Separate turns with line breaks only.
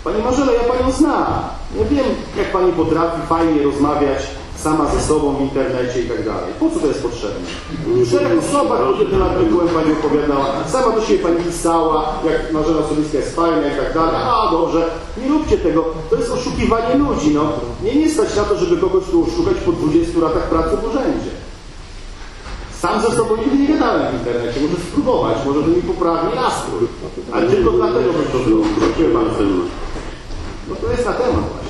Pani Marzena, ja Panią znam. Ja wiem, jak Pani potrafi fajnie rozmawiać sama ze sobą w internecie i tak dalej. Po co to jest potrzebne? W 4 osobach, które tym artykułem Pani opowiadała, sama do siebie Pani pisała, jak Marzena Sobińska jest fajna i tak dalej. A dobrze, nie róbcie tego. To jest oszukiwanie ludzi. No. Mnie nie stać na to, żeby kogoś tu oszukać po 20 latach pracy w urzędzie. Sam ze sobą nigdy nie gadałem w internecie. Może spróbować, może to mi poprawi nastrój. Ale tylko dlatego, że to zrobił. Dziękuję bardzo. No to jest na temat.